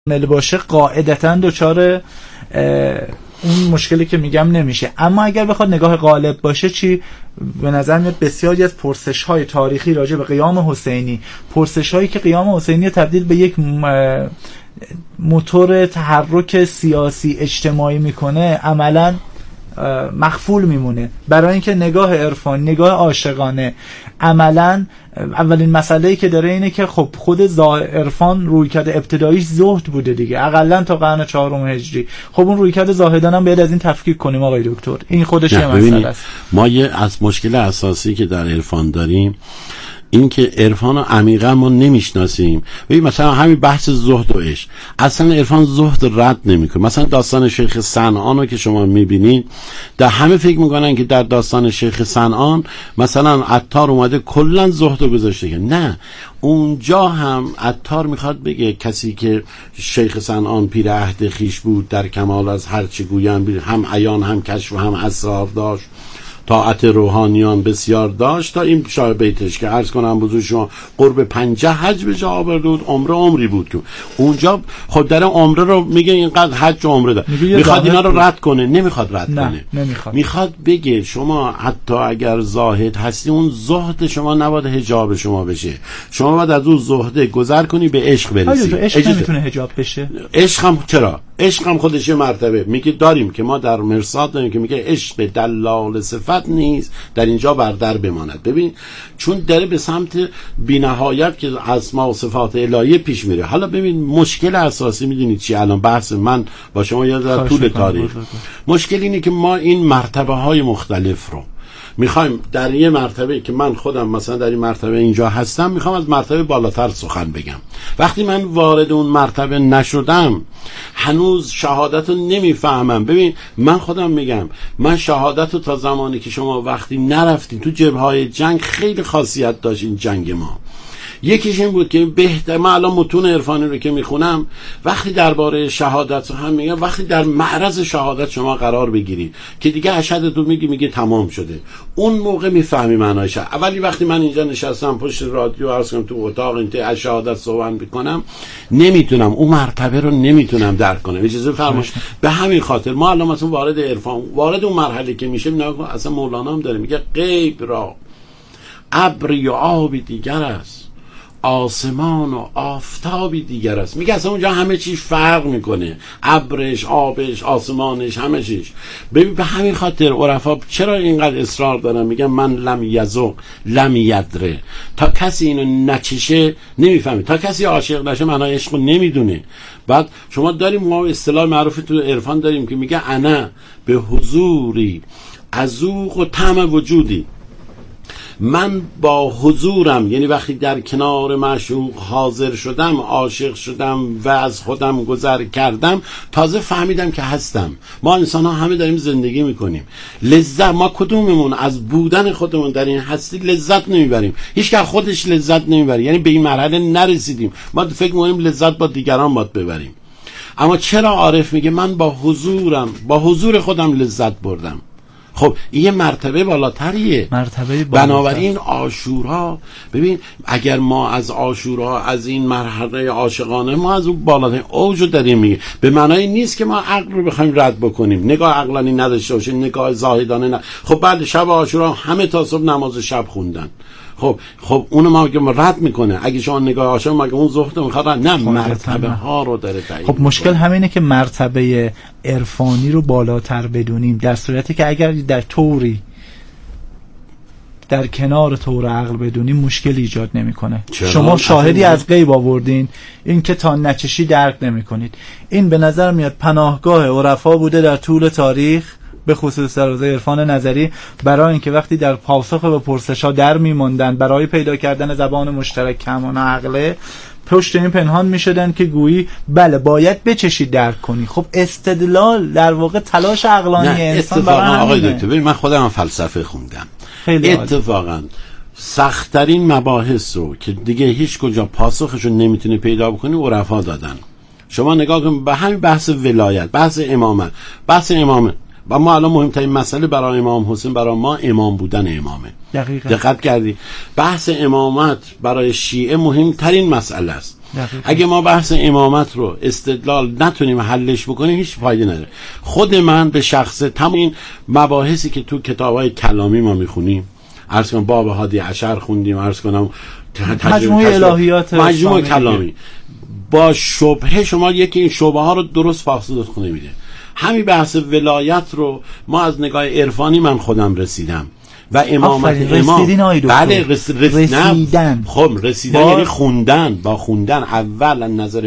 باشه قاعدتاً دچار اون مشکلی که میگم نمیشه. اما اگر بخواد نگاه غالب باشه چی؟ به نظر میاد بسیاری از پرسش‌های تاریخی راجع به قیام حسینی، پرسش‌هایی که قیام حسینی تبدیل به یک موتور تحرک سیاسی اجتماعی میکنه، عملاً مخفول میمونه. برای اینکه نگاه عرفان، نگاه عاشقانه، عملاً اولین مسئله‌ای که داره اینه که خب خود عرفان رویکرد ابتداییش زهد بوده دیگه، اقلاً تا قرن 4 هجری. خب اون رویکرد زاهدان هم باید از این تفکیک کنیم آقای دکتر. این خودش یه مسئله است. ما یه از مشکل اساسی که در عرفان داریم این که عرفان رو عمیقا ما نمیشناسیم. ببین مثلا همین بحث زهد و عشق، اصلا عرفان زهد رد نمیکنه. مثلا داستان شیخ صنعان رو که شما میبینید، در همه فکر میکنن که در داستان شیخ صنعان مثلا عطار اومده کلا زهد رو گذاشته، که نه، اونجا هم عطار میخواد بگه کسی که شیخ صنعان پیر عهد خیش بود، در کمال از هر چه گویند، هم عیان هم کشف و هم اسرار داشت، طاعت روحانیان بسیار داشت، تا این شاه بیتش که عرض کنم بزرگ شما قرب 50 حج به جا آورده بود، عمری بود که اونجا خود در عمره رو میگه اینقدر حج و عمره داره، میخواد اینا رو رد کنه، نمیخواد رد کنه، میخواد بگه شما حتی اگر زاهد هستی، اون زهد شما نباید حجاب شما بشه، شما باید از اون زهده گذر کنی به عشق برسی. عشق نمیتونه حجاب بشه. عشق هم چرا؟ عشق هم خودش یه مرتبه میگه داریم که ما در مرصاد داریم که میگه عشق دلال صفت نیست در اینجا بر در بماند. ببین چون داره به سمت بی‌نهایت که اسماء و صفات الهیه پیش میره. حالا ببین مشکل اساسی میدونید چی؟ الان بحث من با شما یاد در طول تاریخ مشکل اینه که ما این مرتبه های مختلف رو میخوایم در یه مرتبه که من خودم مثلا در این مرتبه اینجا هستم، میخوام از مرتبه بالاتر سخن بگم. وقتی من وارد اون مرتبه نشدم، هنوز شهادت رو نمیفهمم. ببین من خودم میگم، من شهادت رو تا زمانی که شما وقتی نرفتین تو جبهه‌های جنگ، خیلی خاصیت داشت این جنگ ما. یکیش این بود که بهتر، من الان متون عرفانی رو که میخونم، وقتی درباره شهادت رو هم میگم، وقتی در معرض شهادت شما قرار بگیرید که دیگه اشهد تو میگه تمام شده، اون موقع میفهمی معنایش. اولی وقتی من اینجا نشستم پشت رادیو، عرض کنم تو اتاق اینطور از شهادت صحبت میکنم، نمیتونم اون مرتبه رو نمیتونم درک کنم. اجازه فرمایید. به همین خاطر ما الان مثلا وارد عرفان، وارد اون مرحله که میشه، اصلا مولانا هم داره میگه غیب را ابری و آب دیگر است، آسمان و آفتابی دیگر است. میگه اصلا اونجا همه چیز فرق میکنه، ابرش، آبش، آسمانش، همه چیز. ببین به همین خاطر عرفا چرا اینقدر اصرار دارن، میگن من لم یذق لم یدره، تا کسی اینو نچشه نمیفهمه، تا کسی عاشق نشه معنای عشق رو نمیدونه. بعد شما داریم، ما اصطلاح معروفی تو عرفان داریم که میگه انا به حضوری اذوق و طعم وجودی، من با حضورم، یعنی وقتی در کنار معشوق حاضر شدم، عاشق شدم و از خودم گذر کردم، تازه فهمیدم که هستم. ما انسان ها همه داریم زندگی میکنیم، لذت، ما کدوممون از بودن خودمون در این هستی لذت نمیبریم؟ هیچ که خودش لذت نمیبره، یعنی به این مرحله نرسیدیم. ما فکر میکنیم لذت با دیگران باید ببریم. اما چرا عارف میگه من با حضورم، با حضور خودم لذت بردم؟ خب این یه مرتبه بالاتریه. بنابراین عاشورا، ببین اگر ما از عاشورا، از این مرحله عاشقانه، ما از اون بالاترین اوجو داریم میگه، به معنای نیست که ما عقل رو بخوایم رد بکنیم، نگاه عقلانی نداشته باشیم، نگاه زاهدانه نه. خب بعد شب عاشورا همه تا صبح نماز شب خوندن، خب اونو ما رد میکنه. اگه شما نگاه عاشق مگه اون زهد میخواد؟ نه، مرتبه ها رو داره تعیین. خب مشکل همینه که مرتبه عرفانی رو بالاتر بدونیم، در صورتی که اگر در طوری در کنار طور عقل بدونیم مشکل ایجاد نمیکنه. شما شاهدی از غیب آوردین، این که تا نچشی درک نمیکنید. این به نظر میاد پناهگاه عرفا بوده در طول تاریخ، به خصوص در حوزه عرفان نظری، برای اینکه وقتی در پاسخ به پرسش‌ها در می‌ماندن، برای پیدا کردن زبان مشترک کمان عقله، پشت این پنهان می‌شدن که گویی بله باید بچشید درک کنی. خب استدلال در واقع تلاش عقلانی انسان برای آقای دکتر، ببین من خودم فلسفه خوندم، اتفاقا سخت‌ترین مباحث رو که دیگه هیچ کجا پاسخش رو نمیتونه پیدا بکنی عرفا دادن. شما نگاه کن به همین بحث ولایت، بحث امامه و ما الان مهمترین مسئله برای امام حسین، برای ما امام بودن امامه. دقیقاً. دقت کردی؟ بحث امامت برای شیعه مهمترین مسئله است. اگه ما بحث امامت رو استدلال نتونیم حلش بکنیم هیچ فایده نداره. خود من به شخصه تمام این مباحثی که تو کتاب‌های کلامی ما میخونیم، عرض کنم باب هادی عشر خوندیم، عرض کنم مجموعه الهیات، مجموعه کلامی، با شبهه شما یکی این شبهه ها رو درست فاصله خونه میده. همین بحث ولایت رو ما از نگاه عرفانی من خودم رسیدم و امامت بله رسیدن. خب رسیدن یعنی خوندن، با خوندن اول از نظر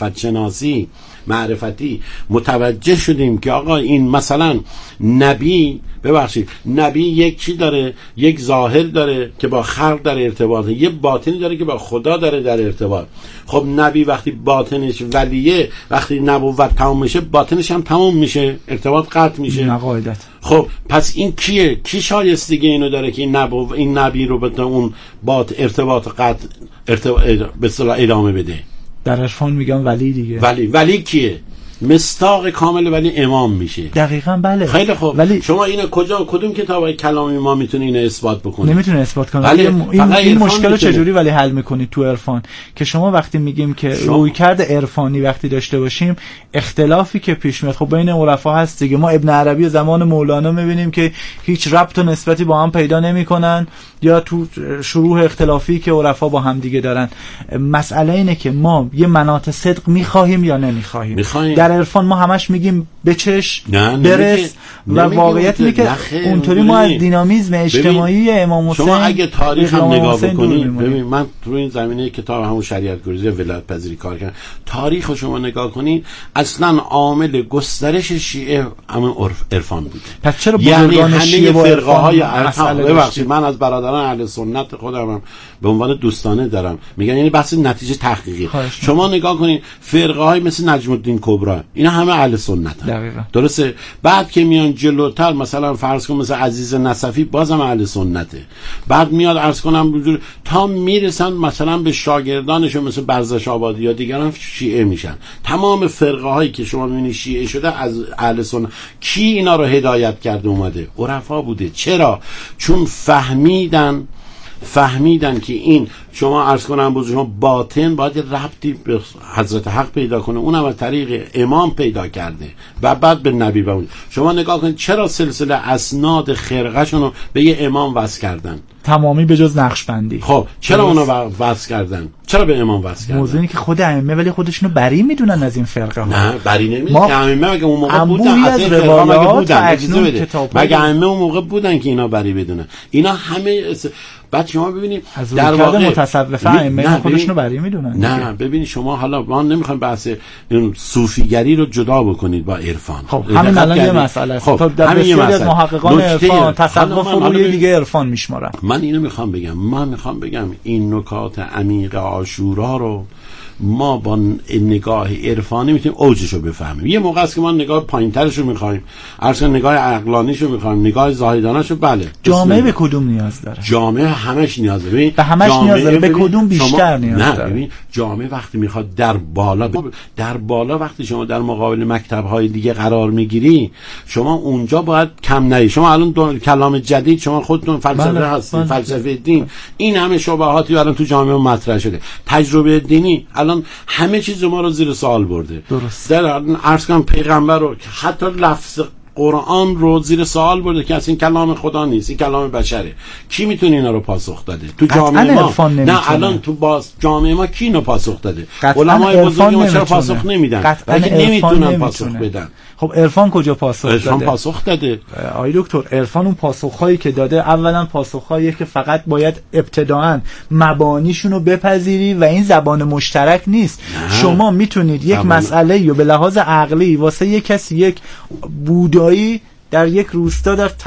معرفتی متوجه شدیم که آقا این مثلا نبی یک چی داره، یک ظاهر داره که با خلق در ارتباطه، یک باطنی داره که با خدا داره در ارتباط. خب نبی وقتی باطنش ولیه، وقتی نبوت تمام میشه باطنش هم تمام میشه، ارتباط قطع میشه. قاعدت. خب پس این کیه؟ کی شایستگی اینو داره که این نبی رو به اون ارتباط قطع به اصطلاح ادامه بده؟ در عرفان میگم ولی دیگه. ولی کیه؟ مصداق کامل ولی امام میشه. دقیقاً بله. خیلی خوب. ولی شما اینو کدوم کتابای کلامی ما میتونه اینو اثبات بکنه؟ نمیتونه اثبات کنه. این مشکل رو چجوری ولی حل میکنید تو عرفان؟ که شما وقتی میگیم که رویکرد عرفانی وقتی داشته باشیم، اختلافی که پیش میاد خب بین عرفا هست دیگه. ما ابن عربی زمان مولانا میبینیم که هیچ ربط و نسبتی با هم پیدا نمیکنن، یا تو شروح اختلافی که عرفا با هم دیگه دارن. مسئله اینه که ما یه مناط صدق میخواهیم یا نمیخواهیم. در عرفان ما همش میگیم بچش برس و واقعیت اینه که اونطوری ما از دینامیزم اجتماعی امام حسین، شما اگه تاریخ هم نگاه بکنید، ببین من تو این زمینه کتاب همون شریعت گریزی ولایت پذیری کار کردم، تاریخ رو شما نگاه کنید اصلا عامل گسترش شیعه همون عرفان بوده. پس چرا یعنی همه فرقه های ببخشید من از برادران اهل سنت خودم به عنوان دوستانه دارم میگن، یعنی بحث نتیجه تحقیقی. شما نگاه کنید فرقه های مثل نجم الدین کبرا اینا همه اهل سنت درسته. بعد که میان جلوتر مثلا فرض کن مثل عزیز نصفی بازم اهل سنته، بعد میاد عرض کنم تا میرسن مثلا به شاگردانشون مثل برزش آبادی یا دیگران شیعه میشن. تمام فرقه هایی که شما میبینید شیعه شده از اهل سنت. کی اینا رو هدایت کرده اومده؟ عرفا بوده. چرا؟ چون فهمیدن که این شما عرض کنم بزرگان باطن باید ربطی به حضرت حق پیدا کنه، اونم از طریق امام پیدا کرده و بعد به نبی. با شما نگاه کنید چرا سلسله اسناد خرقه‌شون رو به یه امام وصل کردن تمامی به جز نقشبندی؟ خب چرا اونا وصل کردن؟ چرا به امام وصل کردن؟ موضوعی که خود ائمه ولی خودشونو بری میدونن از این فرقه ها. نه بری نمیدونن. ائمه مگه اون موقع بودن؟ از روایات مگه ائمه اون موقع بودن که اینا بری بدونن؟ اینا همه بعد شما ببینید در واقع متصوفه ائمه خودشونو بری میدونن. نه ببینید شما حالا ما نمیخوایم بحث این صوفیگری رو جدا بکنید با عرفان. خب همین الان یه مسئله است. خب در بسیاری از محققان عرفان تصوف رو یه دیگه عرفان میشمارن. من اینو میخوام بگم این نکات عمیق عاشورا رو ما با نگاه عرفانی میتونیم اوجش رو بفهمیم. یه موقع است که ما نگاه پایین‌ترش رو میخوایم، اصلا نگاه عقلانیش رو میخوایم، نگاه زاهدانه‌ش رو. بله جامعه به کدوم نیاز داره؟ جامعه همش نیاز داره. ببین به همش نیاز داره، به کدوم بیشتر نیاز داره؟ نه ببین جامعه وقتی میخواد در بالا وقتی شما در مقابل مکتب‌های دیگه قرار میگیری، شما اونجا باید کم نری. شما الان کلام جدید شما خودتون فلسفه هستید، فلسفه دین، این همه شبهاتی الان تو جامعه مطرح شده. تجربه دینی الان همه چیز ما رو زیر سوال برده. درست. در عرض کنم پیغمبر رو حتی لفظ قرآن رو زیر سوال برده که اصلا این کلام خدا نیست، این کلام بشره. کی میتونه اینا رو پاسخ داده تو جامعه ما؟ نه الان تو جامعه ما کی اینو پاسخ داده؟ علمای بزرگ ما چرا پاسخ نمیدن؟ بلکه نمیتونن پاسخ بدن. خب عرفان کجا پاسخ داده؟ عرفان پاسخ داده. آقای دکتر عرفان اون پاسخ‌هایی که داده اولا پاسخ‌هایی که فقط باید ابتداءً مبانیشون رو بپذیری و این زبان مشترک نیست. شما میتونید یک مسئله رو به لحاظ عقلی واسه یک کسی یک بودایی در یک روستا در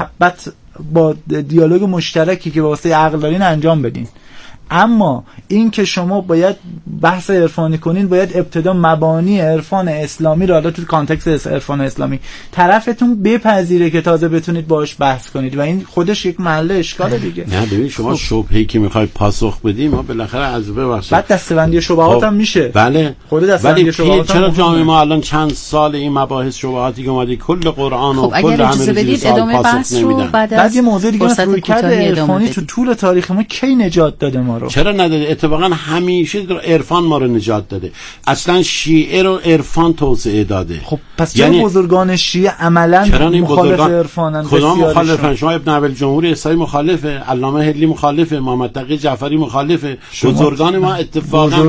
با دیالوگ مشترکی که واسه عقل دارین انجام بدین. اما این که شما باید بحث عرفانی کنین، باید ابتدا مبانی عرفان اسلامی رو حالا تو کانتکست عرفان اسلامی طرفتون بپذیره که تازه بتونید باهاش بحث کنید و این خودش یک محل اشکال دیگه. نه ببین شما شبهه‌ای که میخوای پاسخ بدی ما بالاخره از ببخشید بعد دسته‌بندی شبهات هم میشه. بله خود دسته‌بندی شبهات چرا جامعه ما الان چند سال این مباحث شبهاتی که اومده کل قرآن و کل اجازه بدید ادامه بحث رو بعد یه موضوع دیگه رویکرد عرفانی تو طول تاریخ ما کی نجات داده ما رو. چرا نداده؟ اتفاقا همیشه عرفان ما رو نجات داده. اصلا شیعه رو عرفان توسعه داده. خب پس چرا بزرگان شیعه عملا مخالف عرفانن؟ کدام مخالفن؟ شما ابن ابی الجمهور اسایی مخالفه، علامه هدلی مخالفه، محمد تقی جعفری مخالفه. بزرگان ما اتفاقا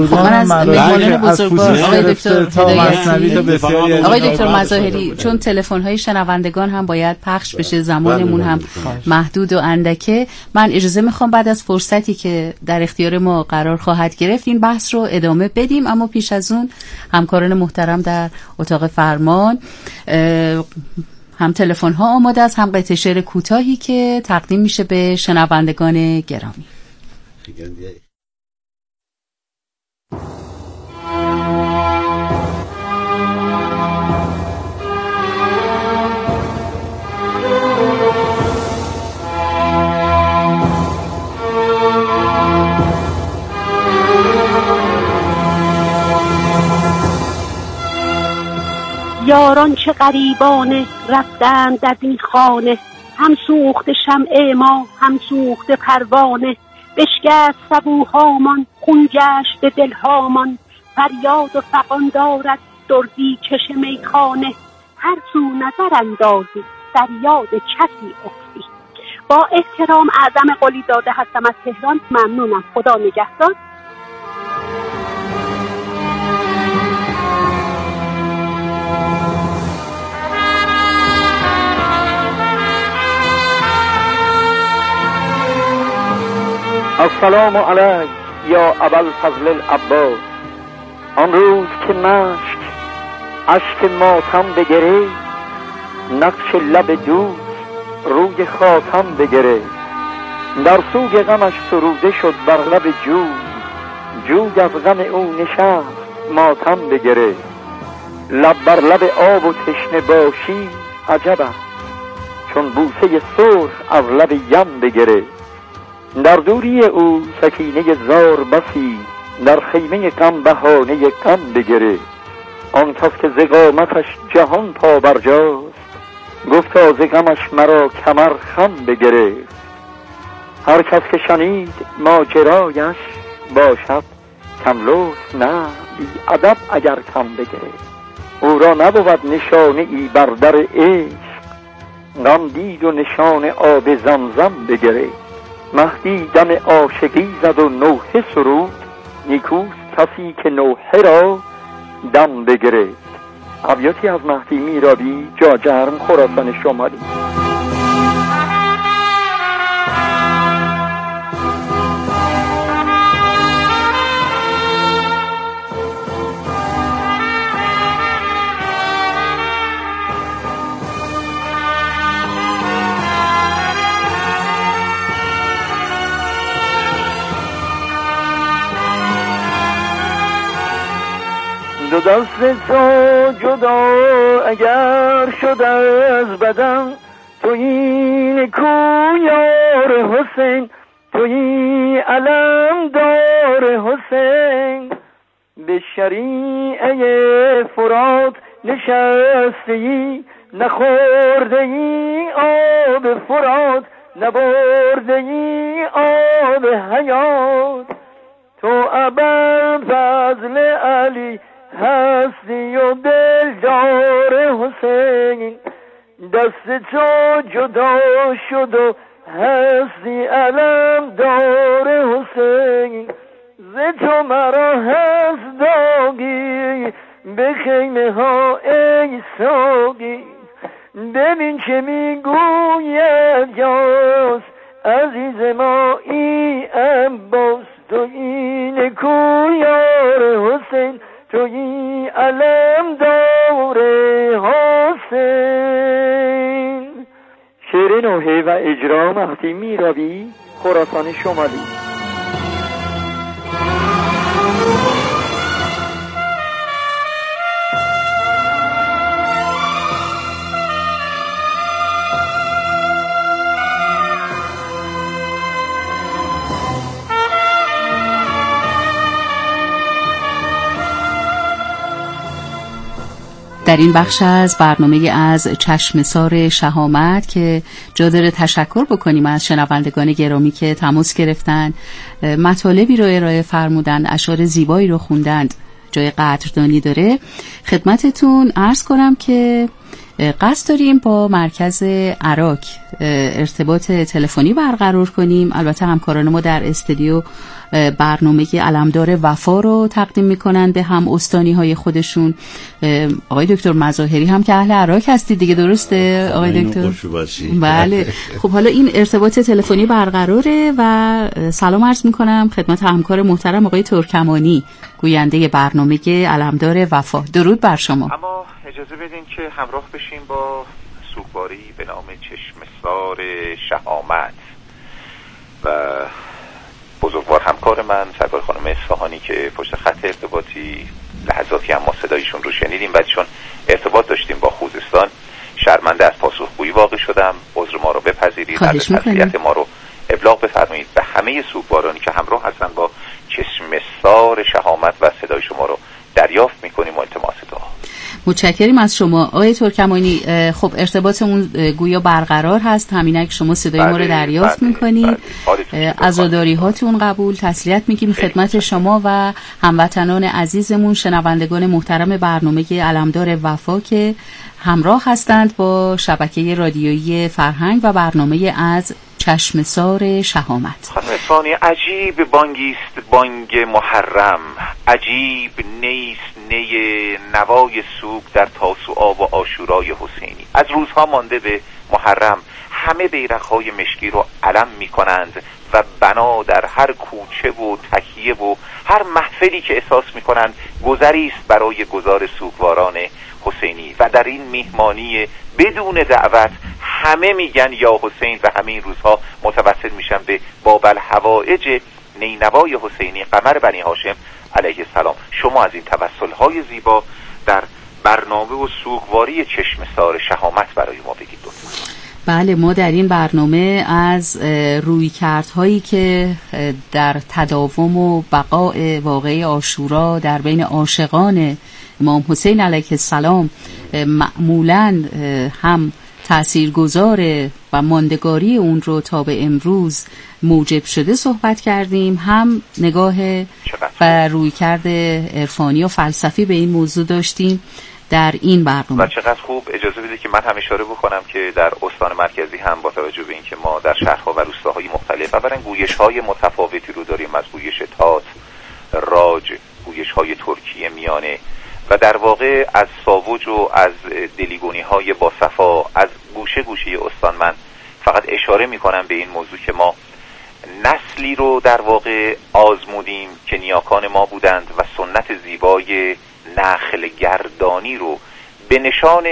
آقای دکتر مظاهری، چون تلفن‌های شنوندگان هم باید پخش بشه، زمانمون هم محدود و اندکه، من اجازه میخوام بعد از فرصتی که در اختیار ما قرار خواهد گرفت این بحث رو ادامه بدیم، اما پیش از اون همکاران محترم در اتاق فرمان هم تلفن ها آماده است، هم قطعه شعر کوتاهی که تقدیم میشه به شنوندگان گرامی. یاران چه غریبانه رفتند از این خانه، هم سوخت شمع ما هم سوخت پروانه. بشکست سبوهامان خون گشت به دلهامان، فریاد و فغان دارد دردی چش میخانه. هر سو نظر اندازی در یاد کسی افتی. با احترام اعظم قلی داده هستم از تهران. ممنونم. خدا نگهدار. السلام علیک یا ابوالفضل العباس. آن روز که مشک اشک ماتم بگرفت، نقش لب دوست روی خاتم بگرفت. در سوگ غمش سروده شد بر لب جوی، جوی از غم او نشست ماتم بگرفت. لب بر لب آب و تشنه باشی عجب است، چون بوسه سرخ از لب یم بگرفت. در دوری او سکینه زار بسی، در خیمه غم بهانه غم بگرفت. آن کس که ز قامتش جهان پا برجاست، گفتا ز غمش مرا کمر خم بگرفت. هر کس که شنید ماجرایش باشد کم لطف نه بی ادب اگر کم بگرفت. او را نبود نشانه ای بر در عشق، غم دید و نشان آب زمزم بگرفت. مهدی دم عاشقی زد و نوحه سرود، نیکوست کسی که نوحه را دم بگرفت. ابیاتی از مهدی میرابی، جاجرم، خراسان شمالی. دو دست تو جدا اگر شده از بدن، تویی کویار حسین، تویی علم دار حسین. به شریعه فرات نشستی، نخوردی آب فرات، نبردی آب حیات. تو ابوالفضل علی هستی و دلدار حسین، دست تو جدا شد و هستی علم دار حسین. ز تو مرا هست داغی به خیمه ها ای ساقی. ببین چه میگوید یاس عزیز ما ای عباس. تو این کویار حسین، تویی علم دار حسین. شعر نوحه و اجرا مهدی میرابی، خراسان شمالی. در این بخش از برنامه از چشمسار شهامت که جا داره تشکر بکنیم از شنوندگان گرامی که تماس گرفتن، مطالبی رو ارائه فرمودن، اشعار زیبایی رو خوندند، جای قدردانی داره. خدمتتون عرض کنم که قصد داریم با مرکز عراق ارتباط تلفنی برقرار کنیم. البته همکاران ما در استودیو برنامه علمدار وفا رو تقدیم میکنن به هم استانی های خودشون. آقای دکتر مظاهری هم که اهل عراق هستید دیگه، درسته آقای دکتر؟ بله. خب حالا این ارتباط تلفنی برقراره و سلام عرض میکنم خدمت همکار محترم آقای ترکمانی، گوینده برنامه علمدار وفا. درود بر شما. اما اجازه بدین که همراه بشیم با سوگواری به نام چشمسار شهامت و بزرگوار همکار من سرکار خانم اصفهانی که پشت خط ارتباطی لحظاتی هم ما صدایشون رو شنیدیم و چون ارتباط داشتیم با خوزستان شرمنده از پاسخگویی واقع شدم. عذر ما رو بپذیرید، تسلیت ما رو ابلاغ بفرمایید به همه سوگوارانی که همراه هستن با چشمسار شهامت و صدای شما رو دریافت میکنیم و التماس دعا. متشکریم از شما آقای ترکمانی. خب ارتباطمون گویا برقرار هست، همینک شما صدای ما رو دریافت میکنید. عزاداری هاتون قبول، تسلیت میگیم خدمت شما و هموطنان عزیزمون، شنوندگان محترم برنامه علمدار وفا که همراه هستند با شبکه رادیویی فرهنگ و برنامه از چشمسار شهامت. خانم اصفهانی، عجیب بانگیست بانگ محرم، عجیب نیست نی نوای سوگ در تاسوعا و عاشورای حسینی. از روزها مانده به محرم همه بیرق‌های مشکی رو علم می‌کنند و بنا در هر کوچه و تکیه و هر محفلی که احساس می‌کنند گذری است برای گذار سوگواران حسینی. و در این میهمانی بدون دعوت همه میگن یا حسین و همه این روزها متوسل میشن به باب الحوائج نینوای حسینی قمر بنی هاشم علیه السلام. شما از این توسل‌های زیبا در برنامه و سوگواری چشمسار شهامت برای ما بگید لطفاً. بله، ما در این برنامه از رویکردهایی که در تداوم و بقای واقعه عاشورا در بین عاشقان امام حسین علیه السلام معمولاً هم تأثیرگذار و ماندگاری اون رو تا به امروز موجب شده صحبت کردیم، هم نگاه و رویکرد عرفانی و فلسفی به این موضوع داشتیم در این برنامه. و چقدر خوب. اجازه بده که من هم اشاره بکنم که در استان مرکزی هم با توجه به اینکه ما در شهرها و روستاهای مختلف اولا گویش‌های متفاوتی رو داریم، از گویش تات، راج، گویش‌های ترکیه میانه و در واقع از ساوج و از دلیگونی‌های باصفا از گوشه گوشه استان. من فقط اشاره می‌کنم به این موضوع که ما نسلی رو در واقع آزمودیم که نیاکان ما بودند و سنت زیبای نخل گردانی رو به نشان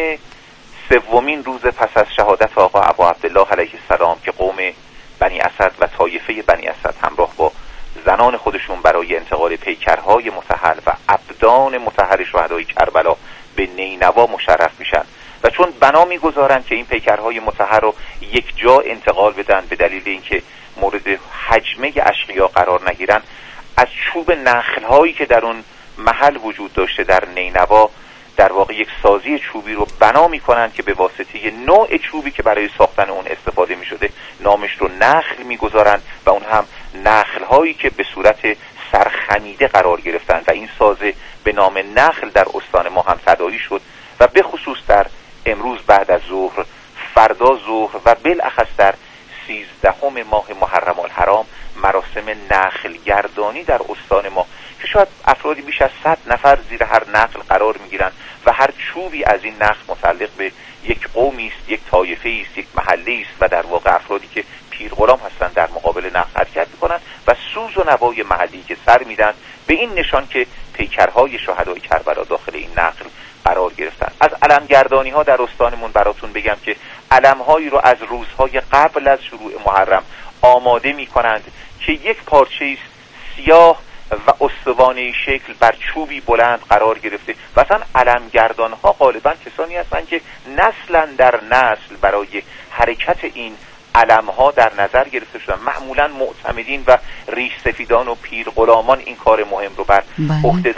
سومین روز پس از شهادت آقا ابا عبدالله علیه السلام که قوم بنی اسد و طایفه بنی اسد همراه با زنان خودشون برای انتقال پیکرهای مطهر و ابدان مطهر شهدای کربلا به نینوا مشرف میشن و چون بنا میگذارن که این پیکرهای مطهر رو یک جا انتقال بدن به دلیل اینکه مورد حجمه اشقیا قرار نگیرن، از چوب نخلهایی که در اون محل وجود داشته در نینوا در واقع یک سازی چوبی رو بنا میکنن که به واسطه نوع چوبی که برای ساختن اون استفاده میشده نامش رو نخل میگذارن و اون هم نخل هایی که به صورت سرخمیده قرار گرفتن و این سازه به نام نخل در استان ما هم تداعی شد و به خصوص در امروز بعد از ظهر، فردا ظهر و بالاخص در 13 ماه محرم الحرام مراسم نخل گردانی در استان ما که شاید افرادی بیش از 100 نفر زیر هر نخل قرار میگیرن و هر چوبی از این نخل متعلق به یک قومی است، یک طایفه است، یک محله است و در واقع افرادی که پیر غلام هستند در مقابل نخل حرکت میکنن و سوز و نوای محلی که سر میدن به این نشان که پیکرهای شهدای کربلا داخل این نخل قرار گرفتن. از علمگردانی ها در استانمون براتون بگم که علمهایی رو از روزهای قبل از شروع محرم آماده میکنند که یک پارچه است سیاه و استوانه شکل بر چوبی بلند قرار گرفته و اصلا علمگردان ها غالبا کسانی هستند که نسلا در نسل برای حرکت این علم ها در نظر گرفته شدن. معمولا معتمدین و ریش سفیدان و پیر غلامان این کار مهم رو بر عهده دارن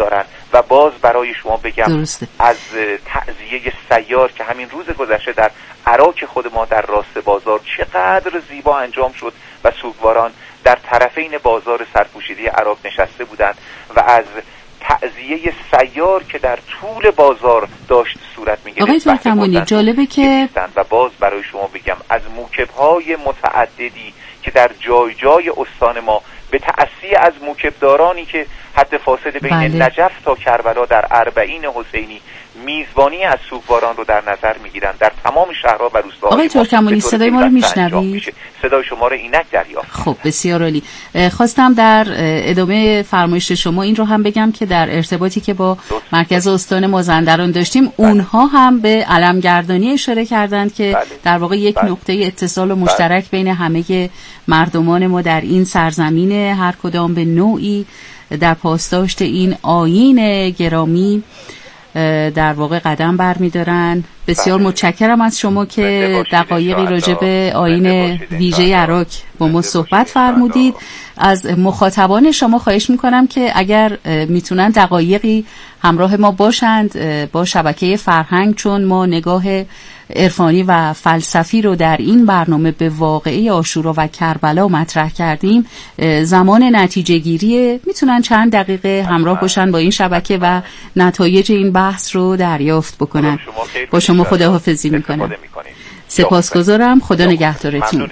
و باز برای شما بگم درسته. از تعزیه سیار که همین روز گذشته در عراق خود ما در راست بازار چقدر زیبا انجام شد و سوگواران در طرفین بازار سرپوشیده عراق نشسته بودند و از تعزیه سیار که در طول بازار داشت صورت می‌گرفت. آقای ترکمانی جالبه که و باز برای شما بگم از موکب‌های متعددی که در جای جای استان ما به تأسی از موکبدارانی که حد فاصله بین نجف تا کربلا در اربعین حسینی میزبانی از سوگواران رو در نظر میگیرن در تمام شهرها و روستاها. آقای ترکمانی صدای ما رو میشنوید؟ صدای شما رو اینک دریافت. خب بسیار عالی. خواستم در ادامه فرمایش شما این رو هم بگم که در ارتباطی که با مرکز استان مازندران داشتیم اونها هم به علمگردانی اشاره کردند که در واقع یک نقطه اتصال و مشترک بین همه مردمان ما در این سرزمین هر کدام به نوعی در پاسداشت این آیین گرامی در واقع قدم برمی‌دارن. بسیار متشکرم از شما که دقایقی راجع به آیین ویژه عراق با ما صحبت فرمودید. از مخاطبان شما خواهش میکنم که اگر میتونن دقایقی همراه ما باشند با شبکه فرهنگ، چون ما نگاه عرفانی و فلسفی رو در این برنامه به واقعه عاشورا و کربلا مطرح کردیم. زمان نتیجه گیری میتونن چند دقیقه همراه باشن با این شبکه و نتایج این بحث رو دریافت بکنن. با شما خداحافظی میکنم. سپاسگزارم. خدا نگهدارتون.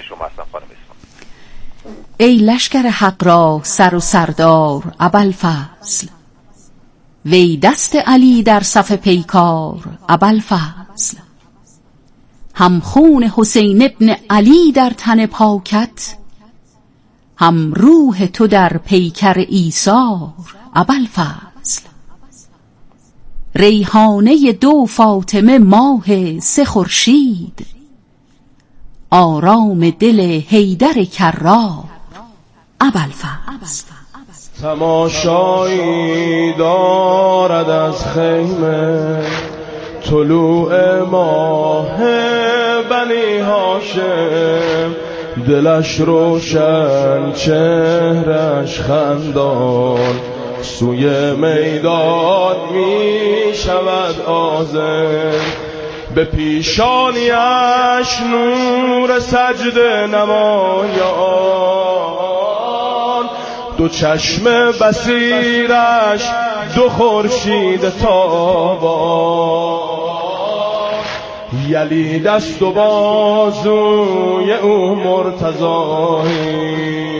ای لشکر حق را سر و سردار ابوالفضل، وی دست علی در صف پیکار ابوالفضل، هم خون حسین ابن علی در تن پاکت، هم روح تو در پیکر ایثار ابوالفضل، ریحانه دو فاطمه ماه سه خورشید، آرام دل حیدر کرار ابوالفضل. تماشایی دارد از خیمه طلوع ماه بنی هاشم، دلش روشن چهرش خندان، سوی میدان می شود آذر، به پیشانیش نور سجده نمایان، دو چشم بصیرش دو خورشید تابان، یلی دست و بازوی او مرتضایی،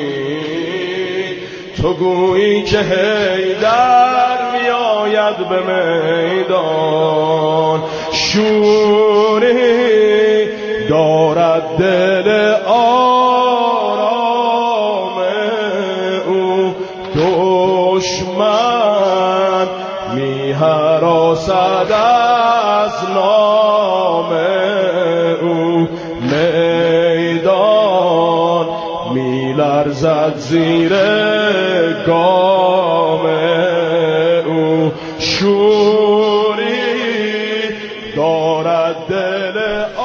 تو گویی که حیدر می آید به میدان، شوری دارد دل آرام او، دشمن می هراسد از نام او، میدان می لرزد زیر گام او، شوری دارد دل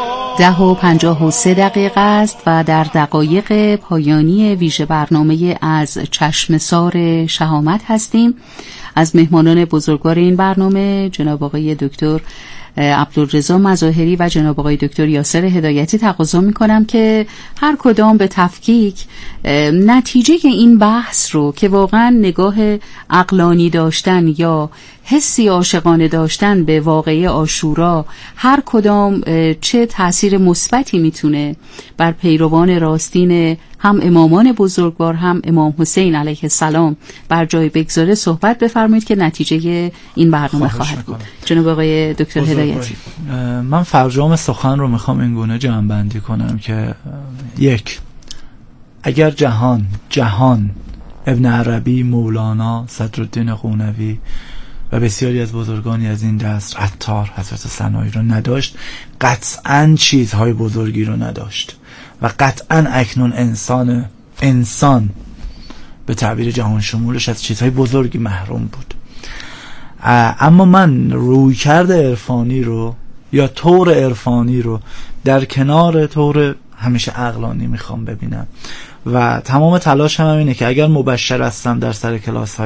10:53 است و در دقایق پایانی ویژه برنامه از چشمسار شهامت هستیم. از مهمانان بزرگوار این برنامه جناب آقای دکتر عبدالرضا مظاهری و جناب آقای دکتر یاسر هدایتی تقاضا میکنم که هر کدام به تفکیک نتیجه این بحث رو که واقعا نگاه عقلانی داشتن یا حسی عاشقانه داشتن به واقعه عاشورا هر کدام چه تأثیر مثبتی میتونه بر پیروان راستین هم امامان بزرگوار هم امام حسین علیه السلام بر جای بگذاره صحبت بفرمایید که نتیجه این برنامه خواهد بود. جناب آقای دکتر هدایتی، من فرجام سخن رو میخوام این گونه جمع بندی کنم که یک، اگر جهان ابن عربی، مولانا، صدرالدین قونوی و بسیاری از بزرگانی از این دست، عطار، حضرت ثنایی رو نداشت، قطعاً چیزهای بزرگی رو نداشت و قطعاً اکنون انسان به تعبیر جهان شمولش از چیزهای بزرگی محروم بود. اما من رویکرد عرفانی رو یا طور عرفانی رو در کنار طور همیشه عقلانی میخوام ببینم و تمام تلاش هم اینه که اگر مبشر هستم در سر کلاس های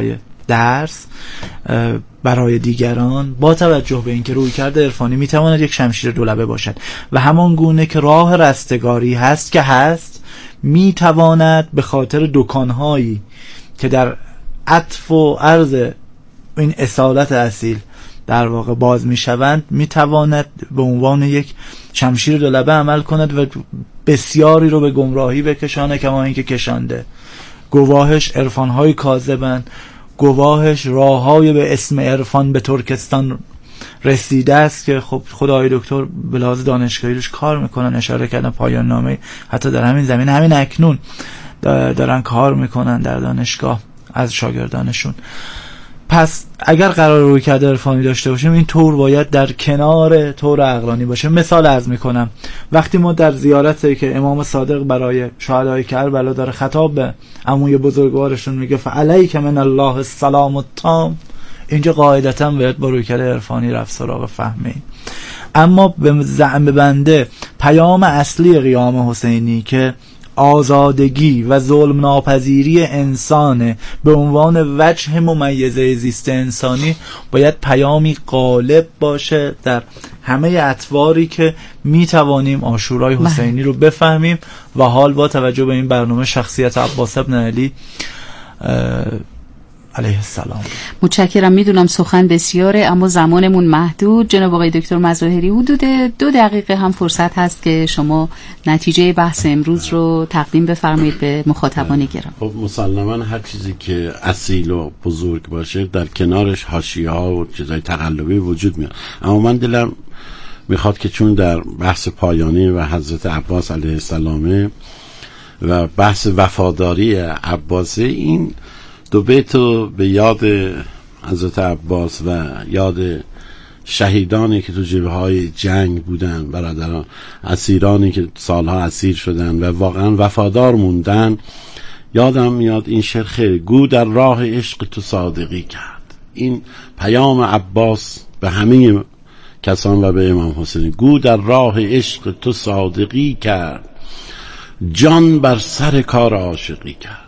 درس برای دیگران، با توجه به اینکه رویکرد عرفانی میتواند یک شمشیر دولبه باشد و همان گونه که راه رستگاری هست که هست، میتواند به خاطر دکانهایی که در عطف و عرض این اصالت اصیل در واقع باز میشوند، میتواند به عنوان یک شمشیر دولبه عمل کند و بسیاری رو به گمراهی بکشانه، کما اینکه کشانده. گواهش عرفان‌های کاذبند، گواهش راه‌های به اسم عرفان به ترکستان رسیده است که خب خدای دکتر به لحاظ دانشگاهی روش کار میکنن. اشاره کردن پایان نامه حتی در همین زمین، همین اکنون دارن کار میکنن در دانشگاه از شاگردانشون. پس اگر قرار رویکرد عرفانی داشته باشیم، این طور باید در کنار طور عقلانی باشه. مثال عرض میکنم، وقتی ما در زیارتی که امام صادق برای شهدای کربلا داره خطاب به عموی بزرگوارشون میگه فعلیک من الله السلام التام، اینجا قاعدتا باید با رویکرد عرفانی رفت سراغ فهمی. اما به زعم بنده پیام اصلی قیام حسینی که آزادگی و ظلم ناپذیری انسان به عنوان وجه ممیزه زیست انسانی باید پیامی غالب باشه در همه اطواری که می توانیم عاشورای حسینی رو بفهمیم. و حال با توجه به این برنامه شخصیت عباس بن علی علیه السلام. متشکرم. میدونم سخن بسیاره اما زمانمون محدود. جناب آقای دکتر مظاهری، حدود 2 دقیقه هم فرصت هست که شما نتیجه بحث امروز رو تقدیم بفرمایید به مخاطبان گرامی. خب مسلماً هر چیزی که اصیل و بزرگ باشه در کنارش حاشیه‌ها و چیزای تقلبی وجود میاد. اما من دلم میخواد که چون در بحث پایانی و حضرت عباس علیه السلام و بحث وفاداری عباسی، این 2 بیتو به یاد حضرت عباس و یاد شهیدانی که تو جبهه‌های جنگ بودن، برادران اسیرانی که سالها اسیر شدن و واقعا وفادار موندن، یادم میاد این شعر خیلی گو در راه عشق تو صادقی کرد. این پیام عباس به همه کسان و به امام حسین، گو در راه عشق تو صادقی کرد، جان بر سر کار عاشقی کرد.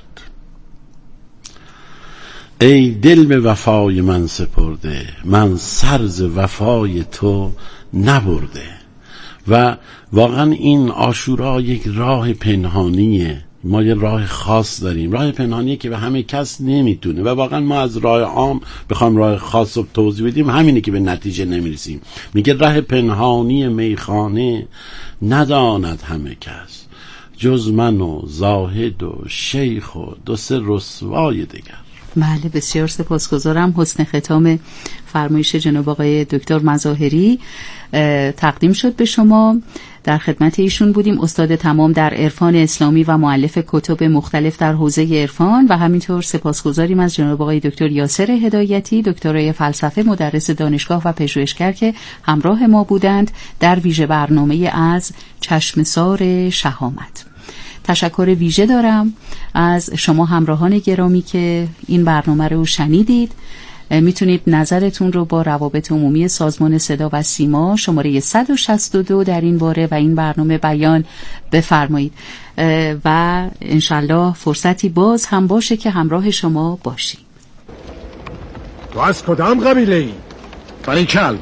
ای دل به وفای من سپرده، من سر ز وفای تو نبرده. و واقعا این عاشورا یک راه پنهانیه. ما یه راه خاص داریم، راه پنهانیه که به همه کس نمیتونه و واقعا ما از راه عام بخوام راه خاص رو توضیح بدیم همینه که به نتیجه نمیرسیم. میگه راه پنهانی میخانه نداند همه کس، جز من و زاهد و شیخ و 2-3 رسوای دیگر. بله، بسیار سپاسگزارم. حسن ختام فرمایش جناب آقای دکتر مظاهری تقدیم شد به شما. در خدمت ایشون بودیم، استاد تمام در عرفان اسلامی و مؤلف کتب مختلف در حوزه عرفان، و همینطور سپاسگزاریم از جناب آقای دکتر یاسر هدایتی، دکترای فلسفه، مدرس دانشگاه و پژوهشگر که همراه ما بودند در ویژه برنامه از چشمسار شهامت. تشکر ویژه دارم از شما همراهان گرامی که این برنامه رو شنیدید. میتونید نظرتون رو با روابط عمومی سازمان صدا و سیما شماره 162 در این باره و این برنامه بیان بفرمایید و انشالله فرصتی باز هم باشه که همراه شما باشیم. تو از کدام قبیله ای؟ بنی کلب.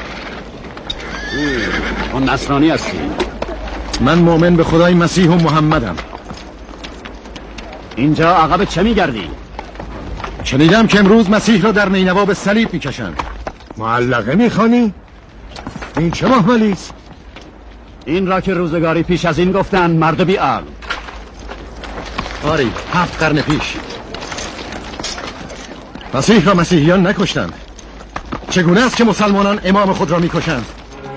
اون نصرانی هستی؟ من مؤمن به خدای مسیح و محمدم. اینجا عقب چه میگردی؟ شنیدم که امروز مسیح را در نینوا به صلیب میکشند. معلقه میخوانی؟ این چه محملی است؟ این را که روزگاری پیش از این گفتن مرد بی‌عقل. آری 7 قرن پیش مسیح را مسیحیان نکشتند. چگونه است که مسلمانان امام خود را میکشند؟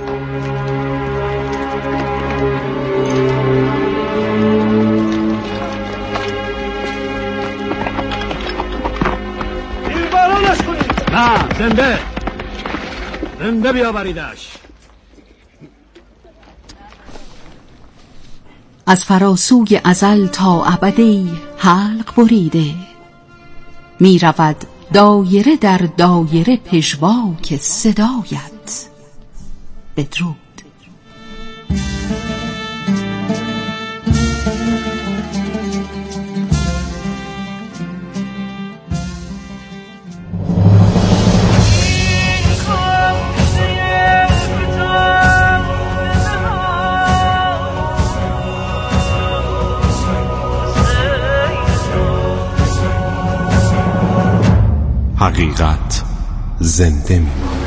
نه، زنده بیاوریدش. از فراسوی ازل تا ابدی حلق بریده، می رود دایره در دایره پژواک صدایت. بدرود. حقیقت زنده می‌ماند.